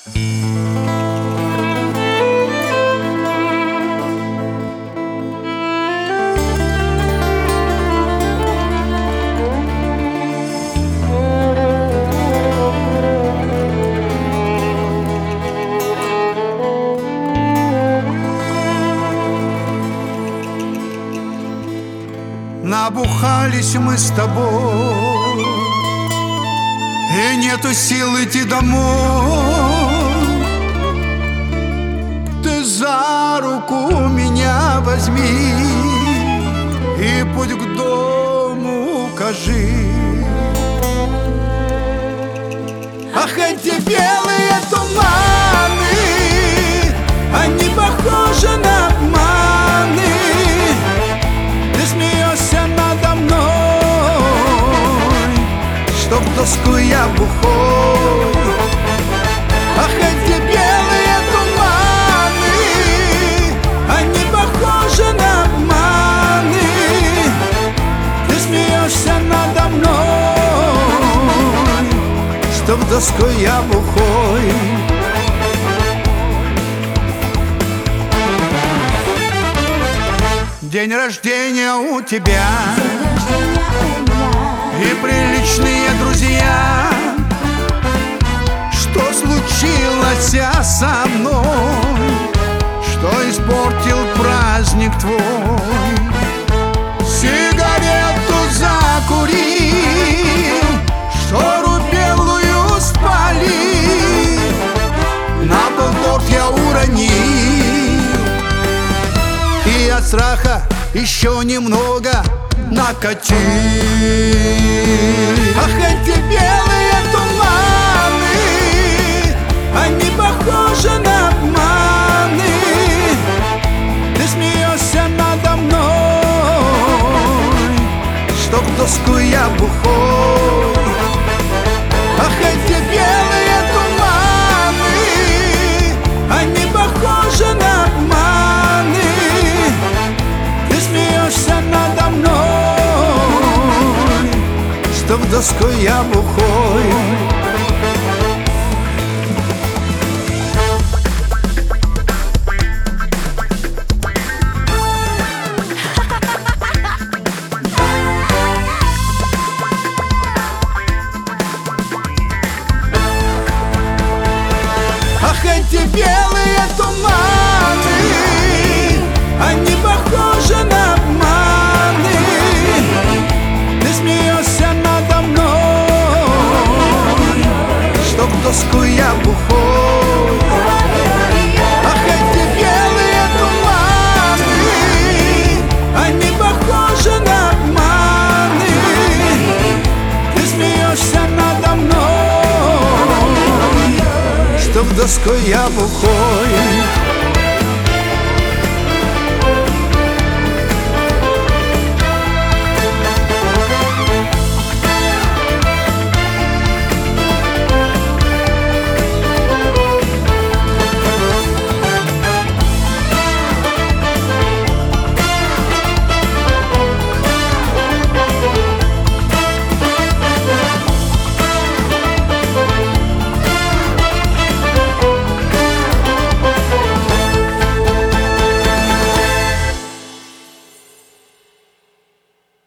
Набухались мы с тобой, и нету сил идти домой. Ты за руку меня возьми и путь к дому укажи. Ах, эти белые туманы, они похожи на обманы. Ты смеешься надо мной, что в доску я бухой. Ах, эти белые туманы, они похожи на обманы. Ты смеешься надо мной, что в доску я бухой. День рождения у тебя и приличные друзья. Что случилось со мной, что испортил праздник твой? Сигарету закурил, штору белую спалил, на пол торт я уронил. И от страха еще немного накатил. Ах, эти белые туманы, они похожи на обманы. Ты смеешься надо мной, что в доску я бухой. Ах, эти белые туманы, они похожи на обманы. Ты смеешься надо мной, что в доску я бухой. Ах, эти белые туманы, они похожи на обманы. Ты смеешься надо мной, что в доску я бухой. Ах, эти белые туманы, они похожи на обманы. Ты смеешься надо мной, что в доску я бухой.